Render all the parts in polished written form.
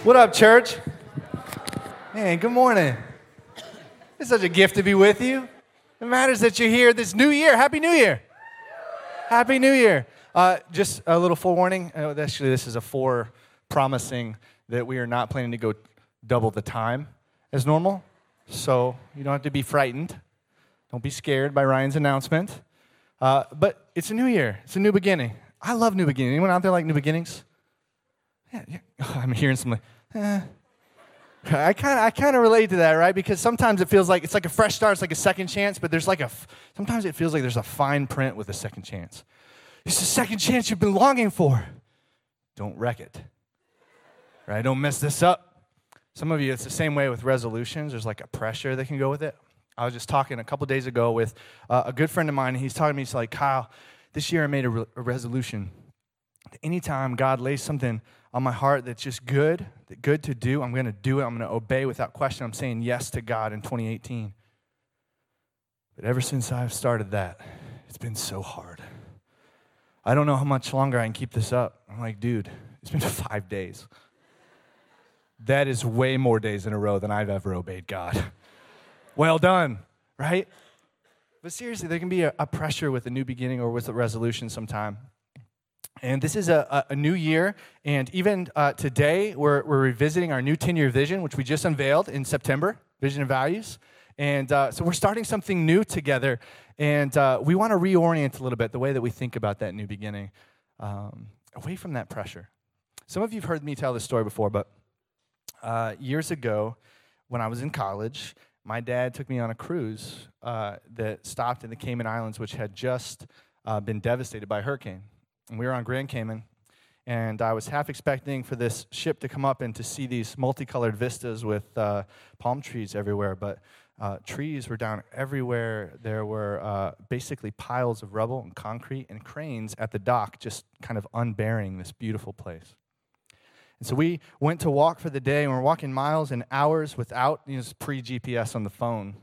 What up, church? Man, good morning. It's such a gift to be with you. It matters that you're here this new year. Happy New Year. Happy New Year. Just a little forewarning. Actually, this is a promising that we are not planning to go double the time as normal. So you don't have to be frightened. Don't be scared by Ryan's announcement. But it's a new year. It's a new beginning. I love new beginnings. Anyone out there like new beginnings? Yeah. I'm hearing some I kind of relate to that, right? Because sometimes it feels like it's like a fresh start, it's like a second chance, but there's sometimes it feels like there's a fine print with a second chance. It's the second chance you've been longing for. Don't wreck it, right? Don't mess this up. Some of you, it's the same way with resolutions. There's like a pressure that can go with it. I was just talking a couple days ago with a good friend of mine, and he's talking to me, he's like, Kyle, this year I made a resolution. Anytime God lays something on my heart that's just good to do, I'm going to do it. I'm going to obey without question. I'm saying yes to God in 2018. But ever since I've started that, it's been so hard. I don't know how much longer I can keep this up. I'm like, dude, it's been 5 days. That is way more days in a row than I've ever obeyed God. Well done, right? But seriously, there can be a pressure with a new beginning or with a resolution sometime. And this is a new year, and even today, we're revisiting our new 10-year vision, which we just unveiled in September, Vision and Values. And so we're starting something new together, and we want to reorient a little bit the way that we think about that new beginning, away from that pressure. Some of you have heard me tell this story before, but years ago, when I was in college, my dad took me on a cruise that stopped in the Cayman Islands, which had just been devastated by a hurricane. And we were on Grand Cayman, and I was half expecting for this ship to come up and to see these multicolored vistas with palm trees everywhere, but trees were down everywhere. There were basically piles of rubble and concrete and cranes at the dock just kind of unbearing this beautiful place. And so we went to walk for the day, and we're walking miles and hours without pre-GPS on the phone.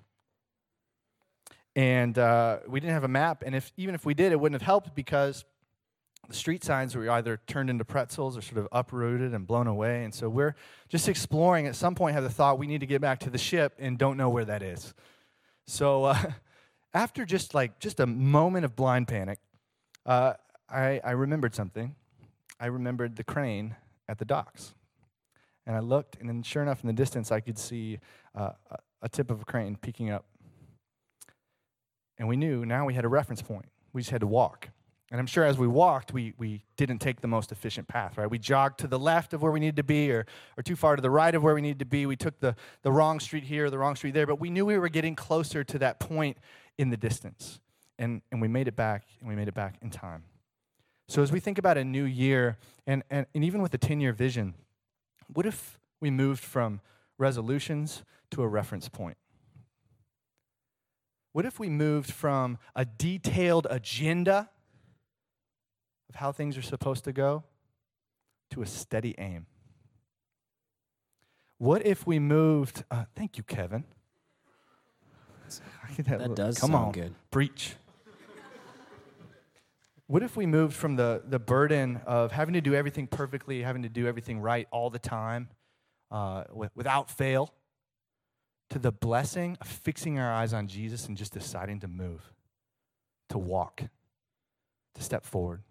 And we didn't have a map, and even if we did, it wouldn't have helped because the street signs were either turned into pretzels or sort of uprooted and blown away. And so we're just exploring. At some point, have the thought, we need to get back to the ship and don't know where that is. So after just a moment of blind panic, I remembered something. I remembered the crane at the docks. And I looked, and then sure enough, in the distance, I could see a tip of a crane peeking up. And we knew now we had a reference point. We just had to walk. And I'm sure as we walked, we didn't take the most efficient path, right? We jogged to the left of where we needed to be or too far to the right of where we needed to be. We took the wrong street here, the wrong street there, but we knew we were getting closer to that point in the distance. And we made it back, and we made it back in time. So as we think about a new year, and even with a 10-year vision, what if we moved from resolutions to a reference point? What if we moved from a detailed agenda of how things are supposed to go to a steady aim? What if we moved, thank you, Kevin. That does sound good. Preach. What if we moved from the burden of having to do everything perfectly, having to do everything right all the time, without fail, to the blessing of fixing our eyes on Jesus and just deciding to move, to walk, to step forward?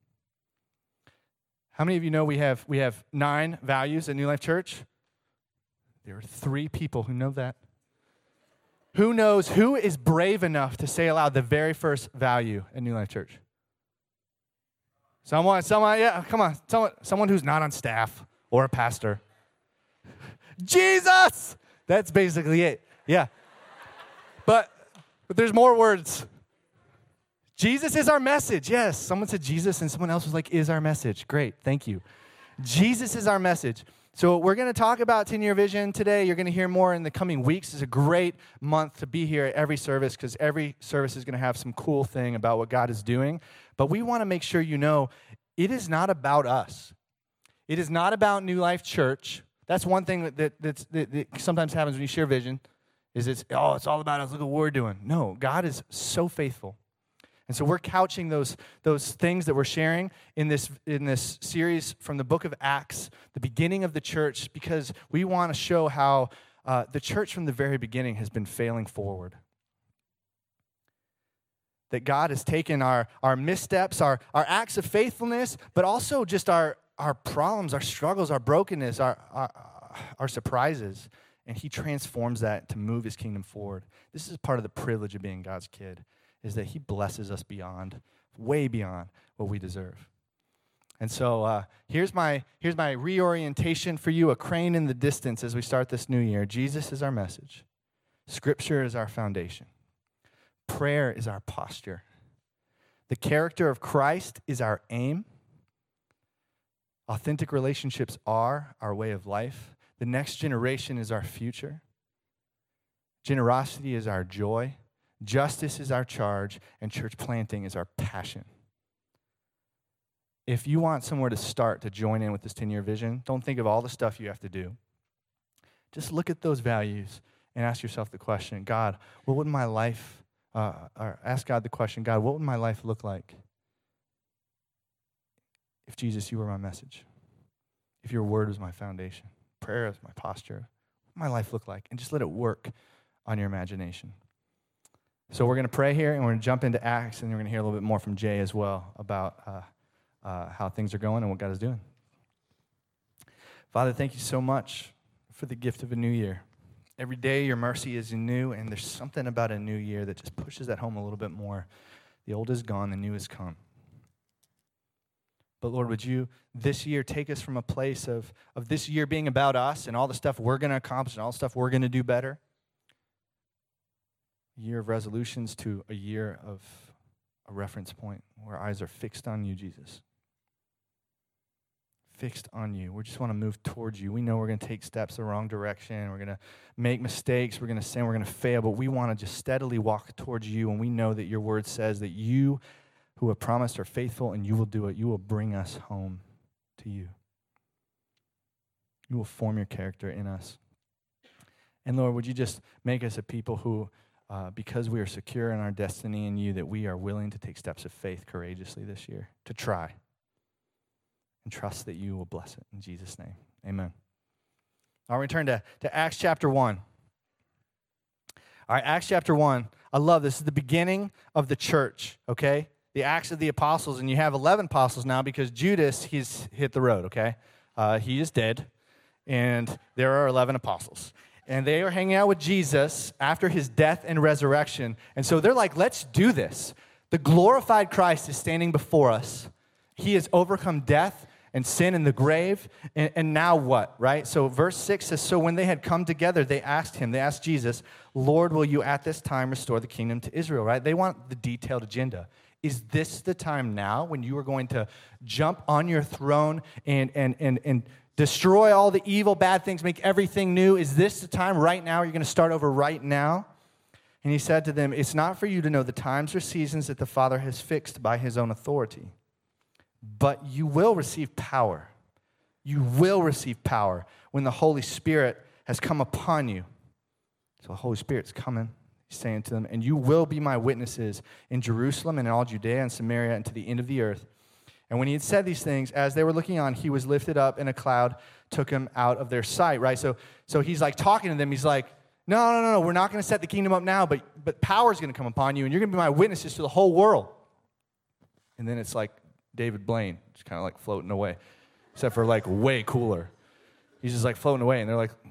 How many of you know we have 9 values at New Life Church? There are 3 people who know that. Who knows, who is brave enough to say aloud the very first value at New Life Church? Someone, yeah, come on. Someone who's not on staff or a pastor. Jesus! That's basically it, yeah. But there's more words. Jesus is our message. Yes, someone said Jesus, and someone else was like, is our message. Great, thank you. Jesus is our message. So we're going to talk about 10-year vision today. You're going to hear more in the coming weeks. It's a great month to be here at every service because every service is going to have some cool thing about what God is doing. But we want to make sure you know it is not about us. It is not about New Life Church. That's one thing that sometimes happens when you share vision is it's all about us. Look at what we're doing. No, God is so faithful. And so we're couching those things that we're sharing in this series from the book of Acts, the beginning of the church, because we want to show how the church from the very beginning has been failing forward. That God has taken our missteps, our acts of faithfulness, but also just our problems, our struggles, our brokenness, our surprises, and he transforms that to move his kingdom forward. This is part of the privilege of being God's kid, is that he blesses us way beyond what we deserve. And so here's my reorientation for you, a crane in the distance as we start this new year. Jesus is our message. Scripture is our foundation. Prayer is our posture. The character of Christ is our aim. Authentic relationships are our way of life. The next generation is our future. Generosity is our joy. Justice is our charge. And church planting is our passion. If you want somewhere to start to join in with this 10-year vision, don't think of all the stuff you have to do. Just look at those values and ask yourself the question, God, what would my life or ask God the question, God, what would my life look like if, Jesus, you were my message? If your word was my foundation, prayer is my posture, what would my life look like? And just let it work on your imagination. So we're going to pray here, and we're going to jump into Acts, and we're going to hear a little bit more from Jay as well about how things are going and what God is doing. Father, thank you so much for the gift of a new year. Every day your mercy is new, and there's something about a new year that just pushes that home a little bit more. The old is gone, the new has come. But Lord, would you this year take us from a place of this year being about us and all the stuff we're going to accomplish and all the stuff we're going to do better? A year of resolutions to a year of a reference point where our eyes are fixed on you, Jesus. Fixed on you. We just want to move towards you. We know we're going to take steps the wrong direction. We're going to make mistakes. We're going to sin. We're going to fail. But we want to just steadily walk towards you. And we know that your word says that you who have promised are faithful, and you will do it. You will bring us home to you. You will form your character in us. And Lord, would you just make us a people who, because we are secure in our destiny in you, that we are willing to take steps of faith courageously this year, to try. And trust that you will bless it. In Jesus' name, amen. I'll return to Acts chapter 1. All right, Acts chapter 1. I love this. This is the beginning of the church, okay? The Acts of the Apostles, and you have 11 apostles now because Judas, he's hit the road, okay? He is dead, and there are 11 apostles. And they are hanging out with Jesus after his death and resurrection. And so they're like, let's do this. The glorified Christ is standing before us. He has overcome death and sin in the grave, and now what, right? So verse 6 says, so when they had come together, they asked Jesus, Lord, will you at this time restore the kingdom to Israel, right? They want the detailed agenda. Is this the time now when you are going to jump on your throne and destroy all the evil, bad things, make everything new? Is this the time right now? You're going to start over right now? And he said to them, it's not for you to know the times or seasons that the Father has fixed by his own authority. But you will receive power. You will receive power when the Holy Spirit has come upon you. So the Holy Spirit's coming. He's saying to them, and you will be my witnesses in Jerusalem and in all Judea and Samaria and to the end of the earth. And when he had said these things, as they were looking on, he was lifted up and a cloud took him out of their sight, right? So he's like talking to them. He's like, no, we're not going to set the kingdom up now, but power's going to come upon you, and you're going to be my witnesses to the whole world. And then it's like David Blaine, just kind of like floating away, except for like way cooler. He's just like floating away, and they're like,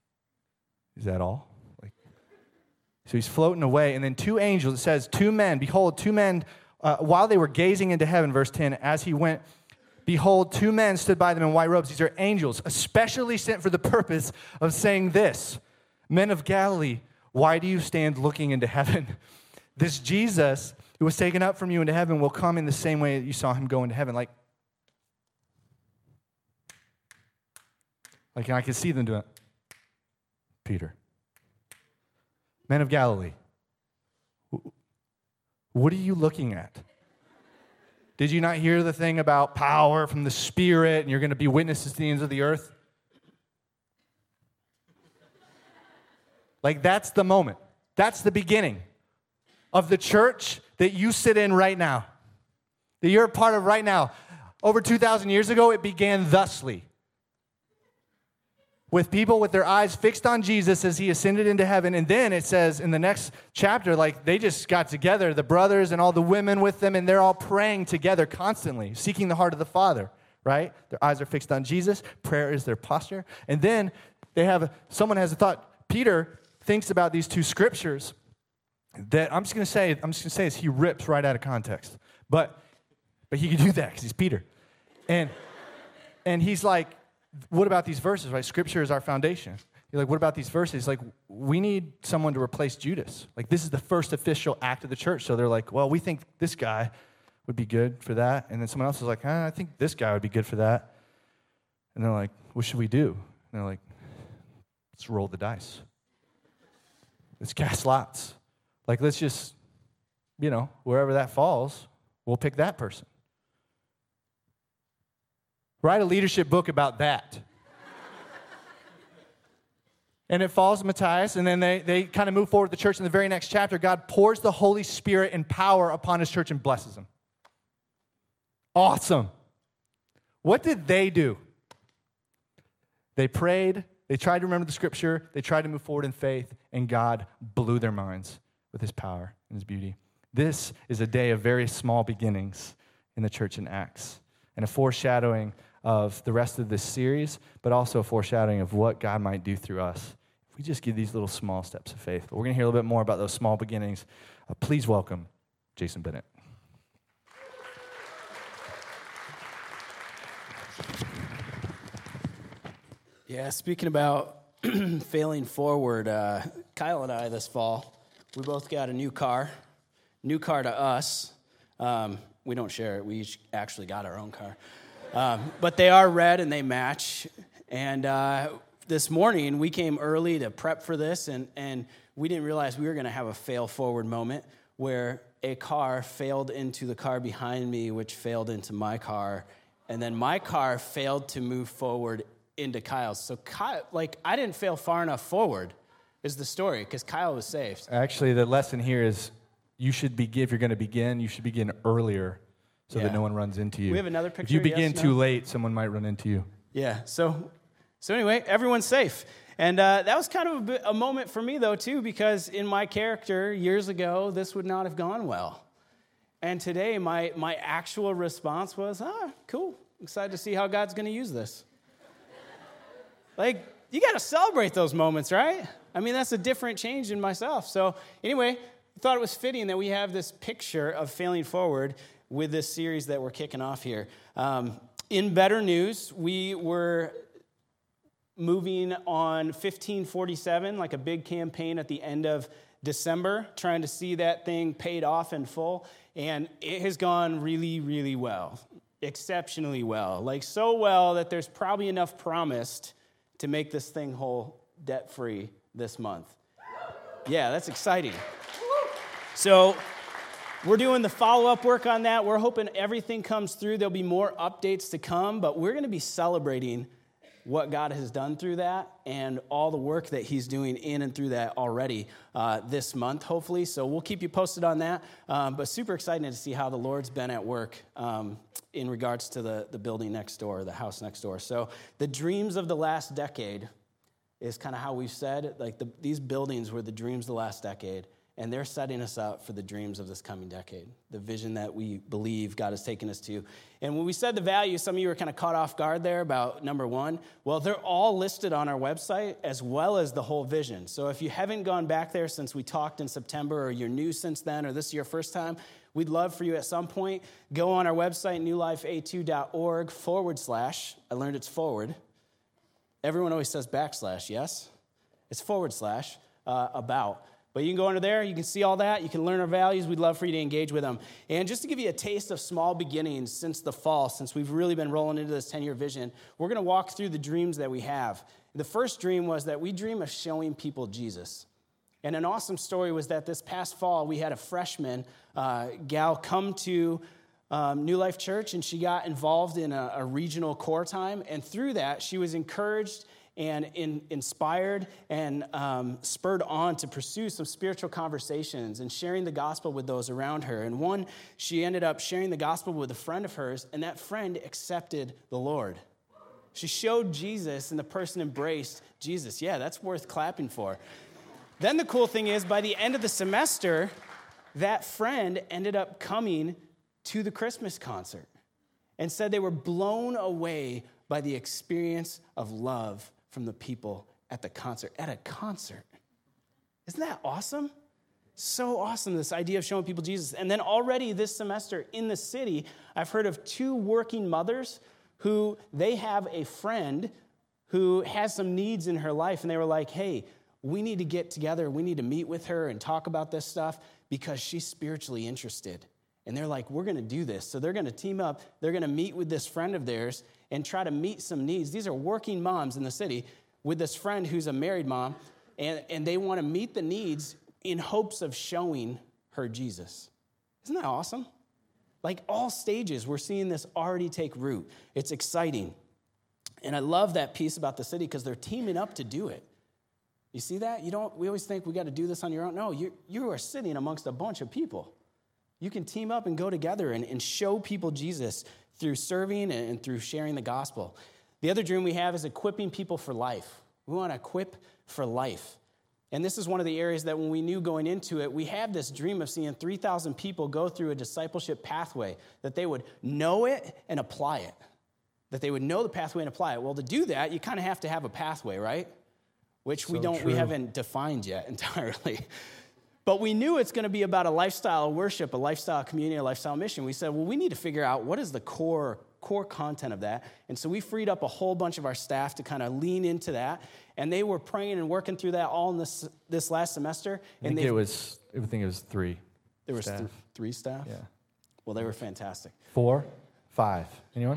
is that all? Like, so he's floating away, and then two angels, it says, behold, two men, while they were gazing into heaven, verse 10, as he went, behold, two men stood by them in white robes. These are angels, especially sent for the purpose of saying this, men of Galilee, why do you stand looking into heaven? This Jesus who was taken up from you into heaven will come in the same way that you saw him go into heaven. Like I can see them doing it. Peter. Men of Galilee. What are you looking at? Did you not hear the thing about power from the Spirit and you're going to be witnesses to the ends of the earth? Like that's the moment. That's the beginning of the church that you sit in right now, that you're a part of right now. Over 2,000 years ago, it began thusly, with people with their eyes fixed on Jesus as he ascended into heaven. And then it says in the next chapter, like they just got together, the brothers and all the women with them, and they're all praying together constantly, seeking the heart of the Father, right? Their eyes are fixed on Jesus. Prayer is their posture. And then someone has a thought. Peter thinks about these two scriptures that I'm just going to say is he rips right out of context. But he can do that because he's Peter. And he's like, what about these verses, right? Scripture is our foundation. You're like, what about these verses? Like, we need someone to replace Judas. Like, this is the first official act of the church. So they're like, well, we think this guy would be good for that. And then someone else is like, I think this guy would be good for that. And they're like, what should we do? And they're like, let's roll the dice. Let's cast lots. Like, let's just, wherever that falls, we'll pick that person. Write a leadership book about that. And it falls to Matthias, and then they kind of move forward with the church. In the very next chapter, God pours the Holy Spirit and power upon his church and blesses them. Awesome. What did they do? They prayed. They tried to remember the scripture. They tried to move forward in faith, and God blew their minds with his power and his beauty. This is a day of very small beginnings in the church in Acts, and a foreshadowing of the rest of this series, but also a foreshadowing of what God might do through us if we just give these little small steps of faith. But we're going to hear a little bit more about those small beginnings. Please welcome Jason Bennett. Yeah, speaking about failing forward, Kyle and I this fall, we both got a new car to us. We don't share it. We each actually got our own car. But they are red and they match. And this morning, we came early to prep for this, and we didn't realize we were going to have a fail-forward moment where a car failed into the car behind me, which failed into my car, and then my car failed to move forward into Kyle's. So, Kyle, I didn't fail far enough forward is the story, because Kyle was saved. Actually, the lesson here is if you're going to begin, you should begin earlier so that no one runs into you. We have another picture. If you begin too late, someone might run into you. Yeah, so anyway, everyone's safe. And that was kind of a moment for me, though, too, because in my character years ago, this would not have gone well. And today, my actual response was, cool. Excited to see how God's going to use this. You got to celebrate those moments, right? I mean, that's a different change in myself. So anyway, I thought it was fitting that we have this picture of failing forward with this series that we're kicking off here. In better news, we were moving on 1547, like a big campaign at the end of December, trying to see that thing paid off in full. And it has gone really, really well, exceptionally well. So well that there's probably enough promised to make this thing whole debt-free this month. Yeah, that's exciting. So we're doing the follow-up work on that. We're hoping everything comes through. There'll be more updates to come, but we're going to be celebrating what God has done through that and all the work that he's doing in and through that already this month, hopefully. So we'll keep you posted on that. But super excited to see how the Lord's been at work in regards to the building next door, the house next door. So the dreams of the last decade is kind of how we've said, these buildings were the dreams of the last decade. And they're setting us up for the dreams of this coming decade, the vision that we believe God has taken us to. And when we said the values, some of you were kind of caught off guard there about number one. Well, they're all listed on our website as well as the whole vision. So if you haven't gone back there since we talked in September, or you're new since then, or this is your first time, we'd love for you at some point, go on our website, newlifea2.org / I learned it's forward. Everyone always says /, yes? It's / about. But you can go under there, you can see all that, you can learn our values. We'd love for you to engage with them. And just to give you a taste of small beginnings since the fall, since we've really been rolling into this 10-year vision, we're going to walk through the dreams that we have. The first dream was that we dream of showing people Jesus. And an awesome story was that this past fall, we had a freshman gal come to New Life Church, and she got involved in a regional core time. And through that, she was encouraged and inspired and spurred on to pursue some spiritual conversations and sharing the gospel with those around her. And one, she ended up sharing the gospel with a friend of hers, and that friend accepted the Lord. She showed Jesus, and the person embraced Jesus. Yeah, that's worth clapping for. Then the cool thing is, by the end of the semester, that friend ended up coming to the Christmas concert and said they were blown away by the experience of love from the people at the concert. At a concert. Isn't that awesome? So awesome, this idea of showing people Jesus. And then already this semester in the city, I've heard of 2 working mothers who they have a friend who has some needs in her life, and they were like, hey, we need to get together, we need to meet with her and talk about this stuff because she's spiritually interested. And they're like, we're going to do this. So they're going to team up, they're going to meet with this friend of theirs and try to meet some needs. These are working moms in the city with this friend who's a married mom, and they want to meet the needs in hopes of showing her Jesus. Isn't that awesome? Like all stages, we're seeing this already take root. It's exciting. And I love that piece about the city because they're teaming up to do it. You see that? We always think we got to do this on your own. No, you are sitting amongst a bunch of people. You can team up and go together and show people Jesus through serving and through sharing the gospel. The other dream we have is equipping people for life. We want to equip for life. And this is one of the areas that when we knew going into it, we have this dream of seeing 3,000 people go through a discipleship pathway, that they would know it and apply it, that they would know the pathway and apply it. Well, to do that, you kind of have to have a pathway, right? Which we haven't defined yet entirely. But we knew it's going to be about a lifestyle of worship, a lifestyle community, a lifestyle mission. We said, well, we need to figure out what is the core content of that. And so we freed up a whole bunch of our staff to kind of lean into that. And they were praying and working through that all in this last semester. I think it was 3. There was 3 staff? Yeah. Well, they were fantastic. 4, 5. Anyone?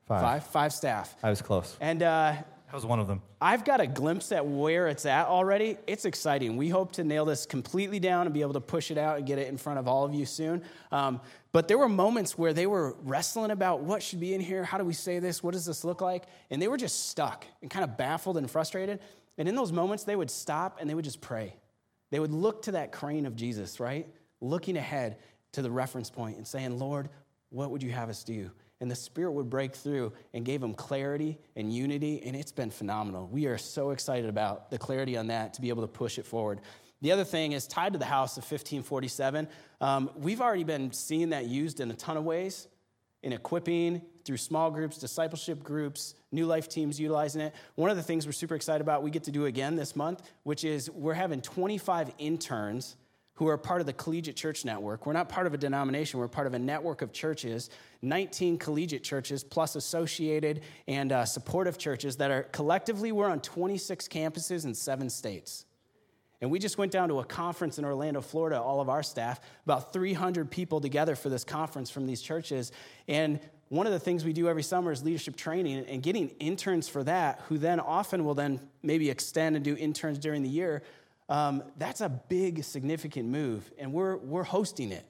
5 staff. I was close. And I was one of them. I've got a glimpse at where it's at already. It's exciting. We hope to nail this completely down and be able to push it out and get it in front of all of you soon. But there were moments where they were wrestling about what should be in here. How do we say this? What does this look like? And they were just stuck and kind of baffled and frustrated. And in those moments, they would stop and they would just pray. They would look to that crane of Jesus, right? Looking ahead to the reference point and saying, Lord, what would you have us do? And the Spirit would break through and gave them clarity and unity, and it's been phenomenal. We are so excited about the clarity on that to be able to push it forward. The other thing is tied to the house of 1547. We've already been seeing that used in a ton of ways, in equipping, through small groups, discipleship groups, New Life teams utilizing it. One of the things we're super excited about, we get to do again this month, which is we're having 25 interns who are part of the Collegiate Church Network. We're not part of a denomination. We're part of a network of churches, 19 collegiate churches, plus associated and supportive churches that are collectively, we're on 26 campuses in 7 states. And we just went down to a conference in Orlando, Florida, all of our staff, about 300 people together for this conference from these churches. And one of the things we do every summer is leadership training and getting interns for that, who then often will then maybe extend and do interns during the year. That's a big, significant move, and we're hosting it.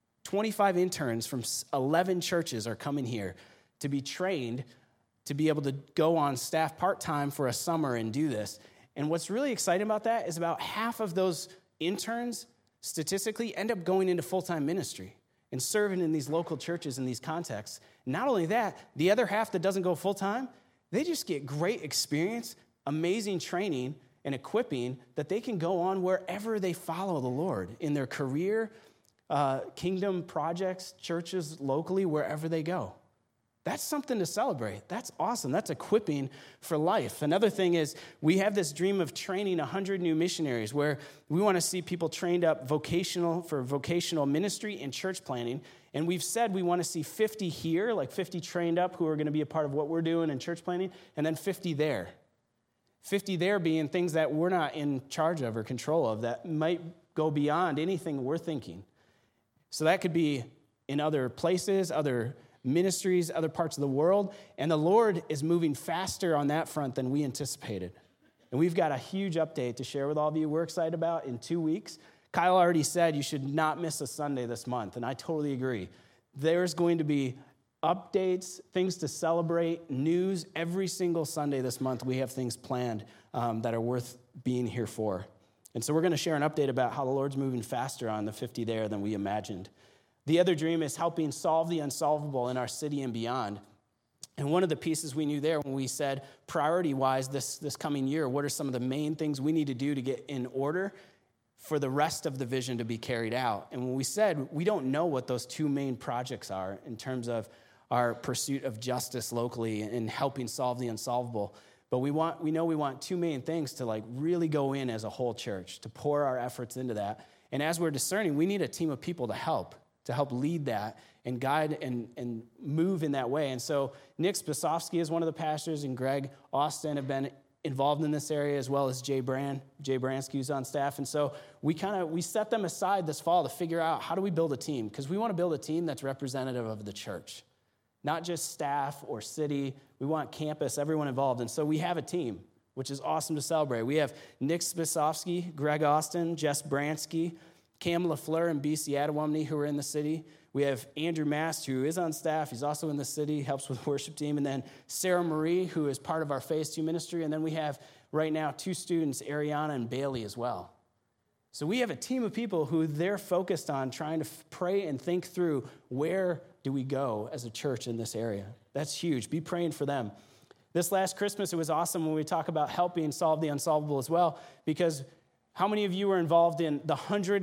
25 interns from 11 churches are coming here to be trained to be able to go on staff part-time for a summer and do this. And what's really exciting about that is about half of those interns statistically end up going into full-time ministry and serving in these local churches in these contexts. Not only that, the other half that doesn't go full-time, they just get great experience, amazing training, and equipping that they can go on wherever they follow the Lord in their career, kingdom projects, churches locally, wherever they go. That's something to celebrate. That's awesome. That's equipping for life. Another thing is we have this dream of training 100 new missionaries where we want to see people trained up for vocational ministry and church planning. And we've said we want to see 50 here, like 50 trained up who are going to be a part of what we're doing in church planning, and then 50 there. 50 there being things that we're not in charge of or control of that might go beyond anything we're thinking. So that could be in other places, other ministries, other parts of the world, and the Lord is moving faster on that front than we anticipated. And we've got a huge update to share with all of you we're excited about in 2 weeks. Kyle already said you should not miss a Sunday this month, and I totally agree. There's going to be updates, things to celebrate, news. Every single Sunday this month, we have things planned that are worth being here for. And so we're going to share an update about how the Lord's moving faster on the 50 there than we imagined. The other dream is helping solve the unsolvable in our city and beyond. And one of the pieces we knew there when we said priority-wise this coming year, what are some of the main things we need to do to get in order for the rest of the vision to be carried out? And when we said we don't know what those two main projects are in terms of our pursuit of justice locally and helping solve the unsolvable, but we know we want two main things to like really go in as a whole church, to pour our efforts into that. And as we're discerning, we need a team of people to help lead that and guide and move in that way. And so Nick Spisovsky is one of the pastors, and Greg Austin have been involved in this area, as well as Jay Bransky, who's on staff. And so we set them aside this fall to figure out how do we build a team, because we want to build a team that's representative of the church, not just staff or city. We want campus, everyone involved. And so we have a team, which is awesome to celebrate. We have Nick Spisovsky, Greg Austin, Jess Bransky, Cam LaFleur and BC Adewumne, who are in the city. We have Andrew Mast, who is on staff. He's also in the city, helps with the worship team. And then Sarah Marie, who is part of our Phase 2 ministry. And then we have right now 2 students, Ariana and Bailey, as well. So we have a team of people who they're focused on trying to pray and think through where do we go as a church in this area. That's huge. Be praying for them. This last Christmas, it was awesome when we talk about helping solve the unsolvable as well, because how many of you were involved in the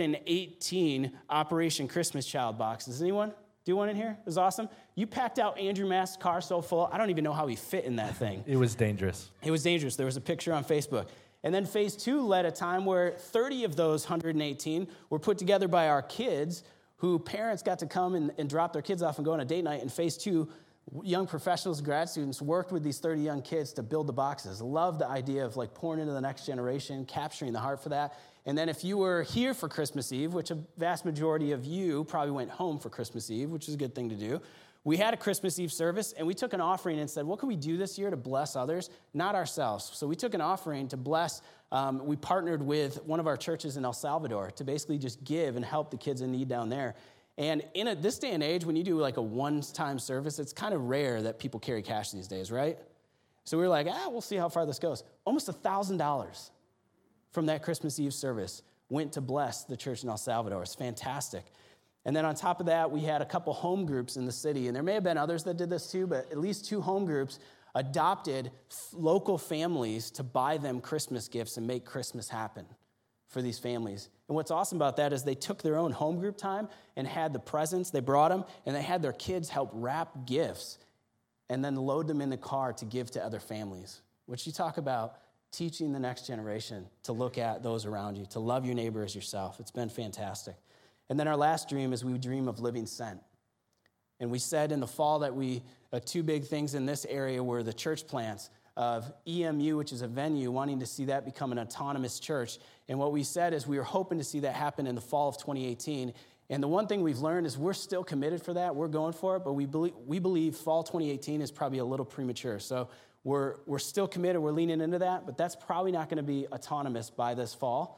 118 Operation Christmas Child boxes? Anyone do one in here? It was awesome. You packed out Andrew Mast's car so full, I don't even know how he fit in that thing. It was dangerous. It was dangerous. There was a picture on Facebook. And then Phase 2 led a time where 30 of those 118 were put together by our kids, who parents got to come and drop their kids off and go on a date night. And Phase 2, young professionals, grad students worked with these 30 young kids to build the boxes. Love the idea of like pouring into the next generation, capturing the heart for that. And then if you were here for Christmas Eve, which a vast majority of you probably went home for Christmas Eve, which is a good thing to do, we had a Christmas Eve service, and we took an offering and said, what can we do this year to bless others, not ourselves? So we took an offering to bless. We partnered with one of our churches in El Salvador to basically just give and help the kids in need down there. And in this day and age, when you do like a one-time service, it's kind of rare that people carry cash these days, right? So we were like, we'll see how far this goes. Almost $1,000 from that Christmas Eve service went to bless the church in El Salvador. It's fantastic. And then on top of that, we had a couple home groups in the city. And there may have been others that did this too, but at least 2 home groups adopted local families to buy them Christmas gifts and make Christmas happen for these families. And what's awesome about that is they took their own home group time and had the presents, they brought them, and they had their kids help wrap gifts and then load them in the car to give to other families, which you talk about teaching the next generation to look at those around you, to love your neighbor as yourself. It's been fantastic. And then our last dream is we dream of living sent. And we said in the fall that 2 big things in this area were the church plants of EMU, which is a venue, wanting to see that become an autonomous church. And what we said is we were hoping to see that happen in the fall of 2018. And the one thing we've learned is we're still committed for that. We're going for it, but we believe fall 2018 is probably a little premature. So we're still committed. We're leaning into that, but that's probably not going to be autonomous by this fall.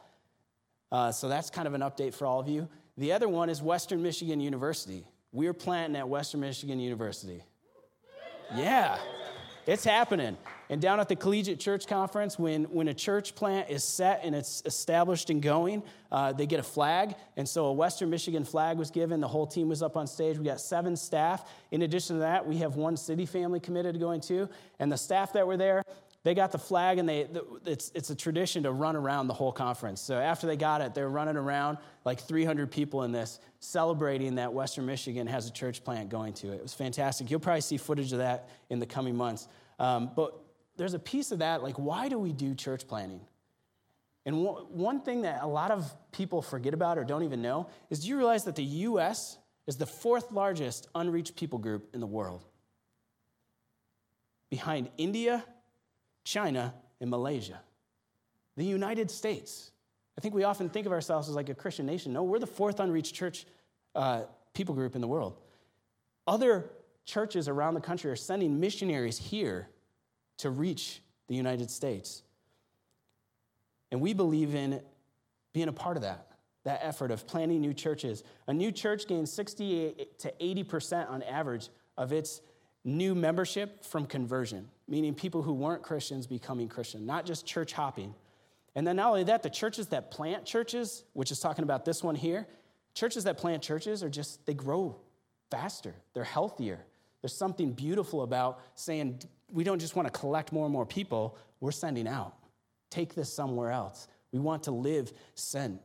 So that's kind of an update for all of you. The other one is Western Michigan University. We're planting at Western Michigan University. Yeah, it's happening. And down at the Collegiate Church Conference, when a church plant is set and it's established and going, they get a flag. And so a Western Michigan flag was given. The whole team was up on stage. We got 7 staff. In addition to that, we have 1 city family committed to going too. And the staff that were there, they got the flag, and it's a tradition to run around the whole conference. So after they got it, they're running around like 300 people in this, celebrating that Western Michigan has a church plant going to it. It was fantastic. You'll probably see footage of that in the coming months. But there's a piece of that, like, why do we do church planting? And one thing that a lot of people forget about or don't even know is, do you realize that the U.S. is the 4th largest unreached people group in the world? Behind India, China, and Malaysia. The United States. I think we often think of ourselves as like a Christian nation. No, we're the 4th unreached church people group in the world. Other churches around the country are sending missionaries here to reach the United States. And we believe in being a part of that effort of planting new churches. A new church gains 60 to 80% on average of its new membership from conversion, meaning people who weren't Christians becoming Christian, not just church hopping. And then not only that, the churches that plant churches, which is talking about this one here, churches that plant churches they grow faster. They're healthier. There's something beautiful about saying, we don't just want to collect more and more people, we're sending out. Take this somewhere else. We want to live sent.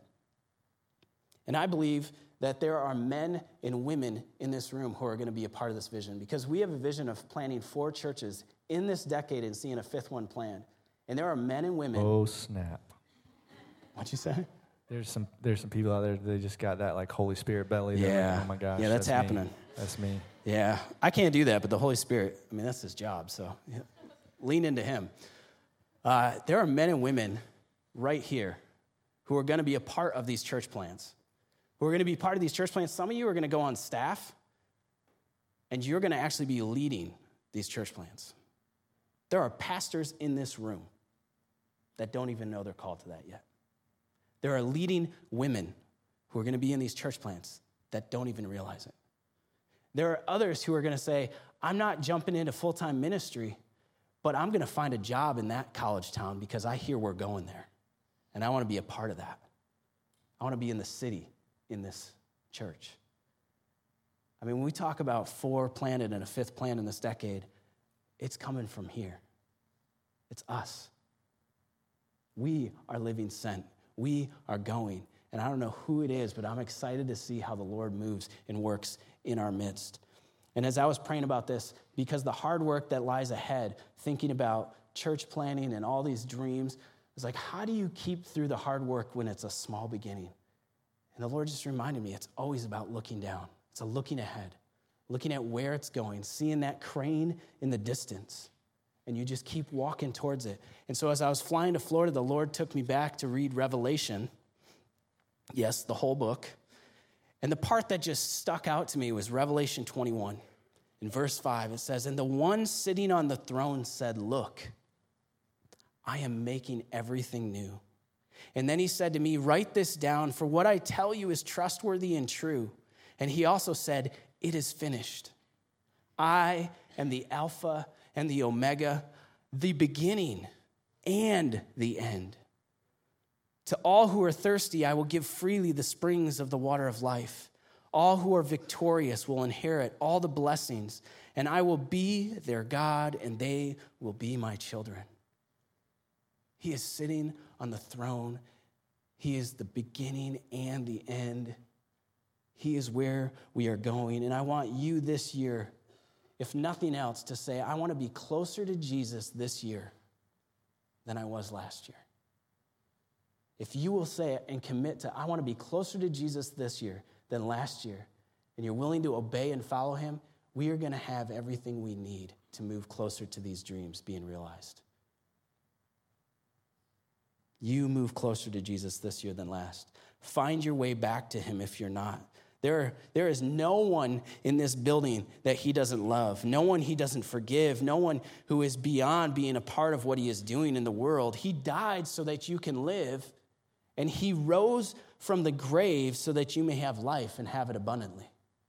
And I believe that there are men and women in this room who are going to be a part of this vision, because we have a vision of planting 4 churches in this decade and seeing a 5th one planned. And there are men and women. Oh, snap. What'd you say? There's some people out there, they just got that like Holy Spirit belly. Yeah. Like, oh my gosh. Yeah, that's happening. Me. That's me. Yeah. I can't do that, but the Holy Spirit, that's his job. So lean into him. There are men and women right here who are going to be a part of these church plants. Who are going to be part of these church plants. Some of you are going to go on staff, and you're going to actually be leading these church plants. There are pastors in this room that don't even know they're called to that yet. There are leading women who are going to be in these church plants that don't even realize it. There are others who are going to say, I'm not jumping into full-time ministry, but I'm going to find a job in that college town because I hear we're going there, and I want to be a part of that. I want to be in the city in this church. When we talk about 4 planted and a 5th plant in this decade, it's coming from here. It's us. We are living sent. We are going. And I don't know who it is, but I'm excited to see how the Lord moves and works in our midst. And as I was praying about this, because the hard work that lies ahead, thinking about church planning and all these dreams, it's like, how do you keep through the hard work when it's a small beginning? And the Lord just reminded me, it's always about looking down. It's a looking ahead, looking at where it's going, seeing that crane in the distance, and you just keep walking towards it. And so as I was flying to Florida, the Lord took me back to read Revelation. Yes, the whole book. And the part that just stuck out to me was Revelation 21. In verse 5, it says, "And the one sitting on the throne said, 'Look, I am making everything new.' And then he said to me, 'Write this down, for what I tell you is trustworthy and true.' And he also said, 'It is finished. I am the Alpha and the Omega, the beginning and the end. To all who are thirsty, I will give freely the springs of the water of life. All who are victorious will inherit all the blessings, and I will be their God, and they will be my children.'" He is sitting on the throne. He is the beginning and the end. He is where we are going. And I want you this year, if nothing else, to say, I want to be closer to Jesus this year than I was last year. If you will say it and commit to, I want to be closer to Jesus this year than last year, and you're willing to obey and follow him, we are going to have everything we need to move closer to these dreams being realized. You move closer to Jesus this year than last. Find your way back to him if you're not. There is no one in this building that he doesn't love, no one he doesn't forgive, no one who is beyond being a part of what he is doing in the world. He died so that you can live, and he rose from the grave so that you may have life and have it abundantly.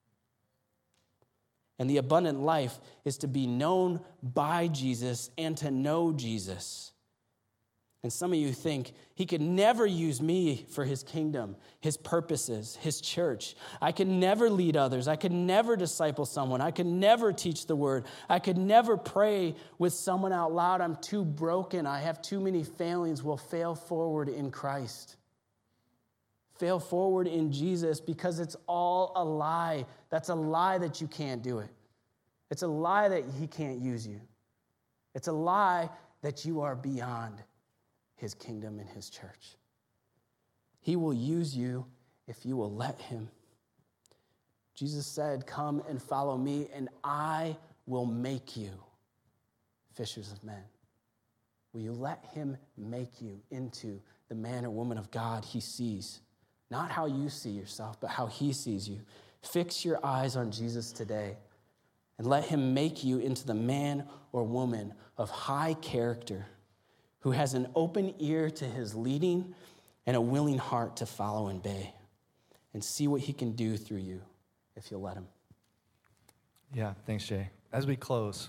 And the abundant life is to be known by Jesus and to know Jesus. And some of you think, he could never use me for his kingdom, his purposes, his church. I could never lead others. I could never disciple someone. I could never teach the word. I could never pray with someone out loud. I'm too broken. I have too many failings. We'll fail forward in Christ. Fail forward in Jesus, because it's all a lie. That's a lie that you can't do it. It's a lie that he can't use you. It's a lie that you are beyond his kingdom and his church. He will use you if you will let him. Jesus said, "Come and follow me, and I will make you fishers of men." Will you let him make you into the man or woman of God he sees? Not how you see yourself, but how he sees you. Fix your eyes on Jesus today, and let him make you into the man or woman of high character, who has an open ear to his leading and a willing heart to follow and obey, and see what he can do through you if you'll let him. Yeah, thanks, Jay. As we close,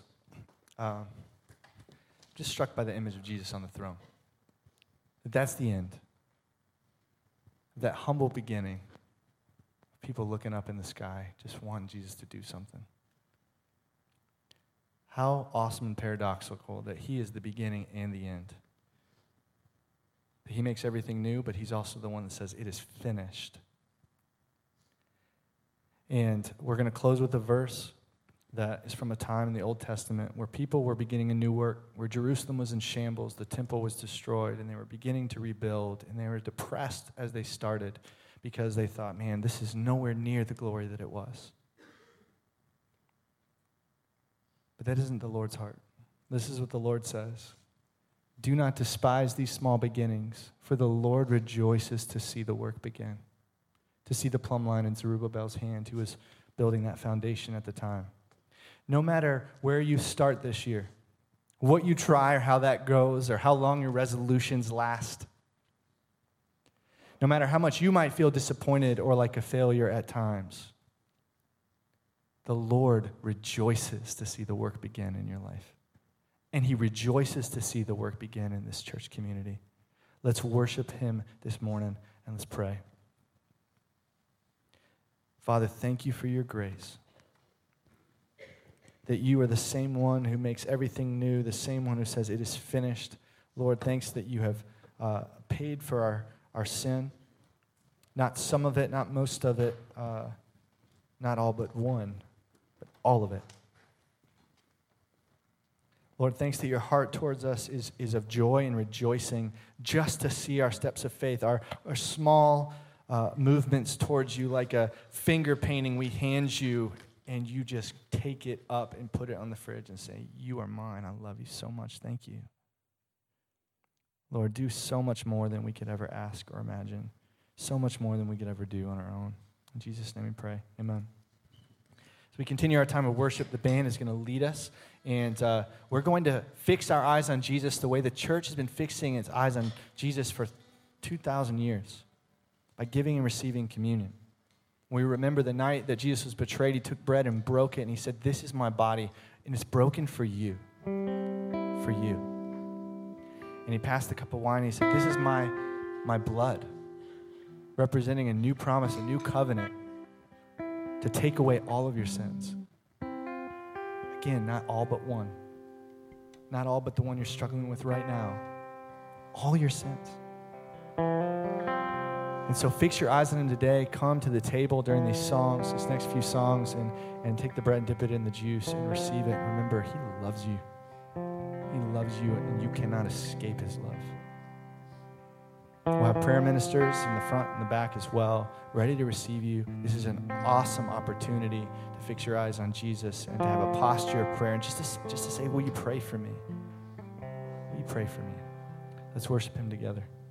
just struck by the image of Jesus on the throne. That's the end. That humble beginning, people looking up in the sky, just wanting Jesus to do something. How awesome and paradoxical that he is the beginning and the end. He makes everything new, but he's also the one that says, it is finished. And we're going to close with a verse that is from a time in the Old Testament where people were beginning a new work, where Jerusalem was in shambles, the temple was destroyed, and they were beginning to rebuild, and they were depressed as they started because they thought, man, this is nowhere near the glory that it was. But that isn't the Lord's heart. This is what the Lord says. Do not despise these small beginnings, for the Lord rejoices to see the work begin, to see the plumb line in Zerubbabel's hand, who was building that foundation at the time. No matter where you start this year, what you try or how that goes, or how long your resolutions last, no matter how much you might feel disappointed or like a failure at times, the Lord rejoices to see the work begin in your life. And he rejoices to see the work begin in this church community. Let's worship him this morning and let's pray. Father, thank you for your grace. That you are the same one who makes everything new, the same one who says it is finished. Lord, thanks that you have paid for our sin. Not some of it, not most of it, not all but one, but all of it. Lord, thanks that your heart towards us is of joy and rejoicing just to see our steps of faith, our small movements towards you, like a finger painting we hand you, and you just take it up and put it on the fridge and say, you are mine. I love you so much. Thank you. Lord, do so much more than we could ever ask or imagine. So much more than we could ever do on our own. In Jesus' name we pray. Amen. As we continue our time of worship, the band is going to lead us, and we're going to fix our eyes on Jesus the way the church has been fixing its eyes on Jesus for 2,000 years, by giving and receiving communion. We remember the night that Jesus was betrayed, he took bread and broke it, and he said, this is my body, and it's broken for you. For you. And he passed the cup of wine, and he said, this is my blood, representing a new promise, a new covenant, to take away all of your sins. Again, not all but one. Not all but the one you're struggling with right now. All your sins. And so fix your eyes on him today. Come to the table during these songs, these next few songs, and take the bread and dip it in the juice and receive it. Remember, he loves you. He loves you, and you cannot escape his love. We'll have prayer ministers in the front and the back as well, ready to receive you. This is an awesome opportunity to fix your eyes on Jesus and to have a posture of prayer and just to say, will you pray for me? Will you pray for me? Let's worship him together.